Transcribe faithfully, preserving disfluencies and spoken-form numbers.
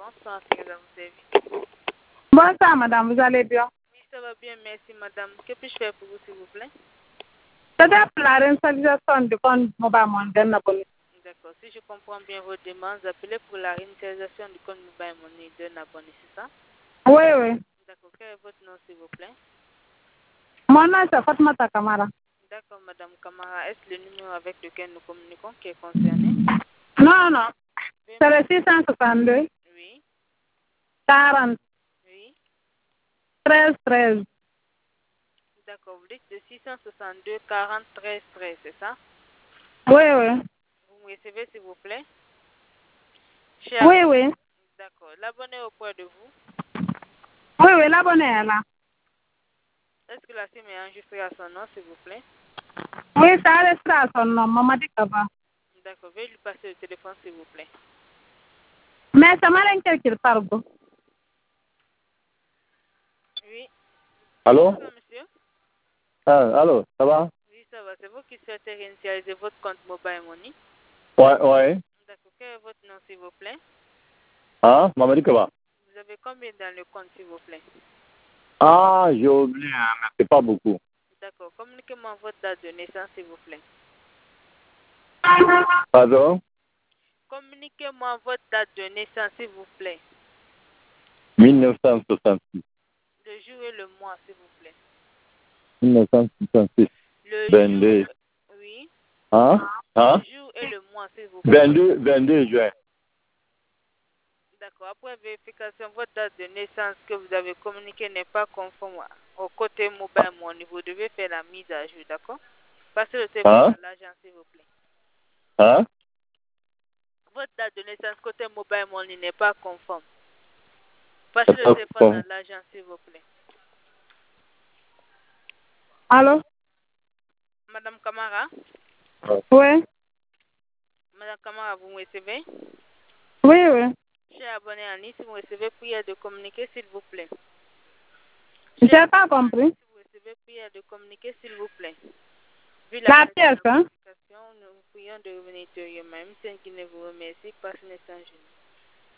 Bonsoir, c'est madame David. Bonsoir, madame, vous allez bien? Oui, ça va bien, merci, madame. Que puis-je faire pour vous, s'il vous plaît? C'est pour la réinitialisation du compte mobile money. D'accord. Si je comprends bien votre demande, vous appelez pour la réinitialisation du compte mobile money d'un abonné, c'est ça? Oui, oui. D'accord. Quel est votre nom, s'il vous plaît? Mon nom, c'est Fatmata Kamara. D'accord, madame Kamara. Est-ce le numéro avec lequel nous communiquons qui est concerné? Non, non. C'est le six cent soixante-deux, Oui. quarante, Oui. treize, treize. D'accord. Vous dites de six cent soixante-deux, quarante, treize, treize, c'est ça? Oui, oui. Vous me recevez, s'il vous plaît? Cher Oui, abonné. oui. D'accord. L'abonné auprès de vous? Oui, oui, l'abonné est là. Est-ce que la SIM est enregistrée à son nom, s'il vous plaît? Oui, ça reste à son nom, Mamadi Kaba. D'accord. Veuillez lui passer le téléphone, s'il vous plaît. Mais ça m'a l'air qu'il parle. Oui. Allô? Bonsoir, monsieur. Ah, allô, ça va? Oui, ça va. C'est vous qui souhaitez réinitialiser votre compte Mobile Money? Ouais, ouais. D'accord. Quel est votre nom, s'il vous plaît? Hein? Mamadi Kaba. Vous avez combien dans le compte, s'il vous plaît? Ah, j'ai oublié, hein, mais c'est pas beaucoup. D'accord. Communiquez-moi votre date de naissance, s'il vous plaît. Pardon? Communiquez-moi votre date de naissance, s'il vous plaît. mille neuf cent soixante-six. Le jour et le mois, s'il vous plaît. mille neuf cent soixante-six. Le vingt-deux. jour... Oui. Hein? Hein? Le jour et le mois, s'il vous plaît. vingt-deux, vingt-deux juin. D'accord. Après vérification, votre date de naissance que vous avez communiquée n'est pas conforme au côté Mobile Money. Vous devez faire la mise à jour, d'accord? Passez le téléphone Hein? à l'agent, s'il vous plaît. Hein? Votre date de naissance côté Mobile Money n'est pas conforme. Passez le Pas téléphone conforme. à l'agent, s'il vous plaît. Allô? Madame Kamara? Oui. Madame Kamara, vous me recevez? Oui, oui. Cher abonné en ligne, si vous recevez, prière de communiquer, s'il vous plaît. Je n'ai pas compris. Si vous recevez, prière de communiquer, s'il vous plaît. Vu la La qualité pièce, de la hein? communication, nous vous prions de revenir ultérieurement. M. Qui ne vous remercie, passe un instant,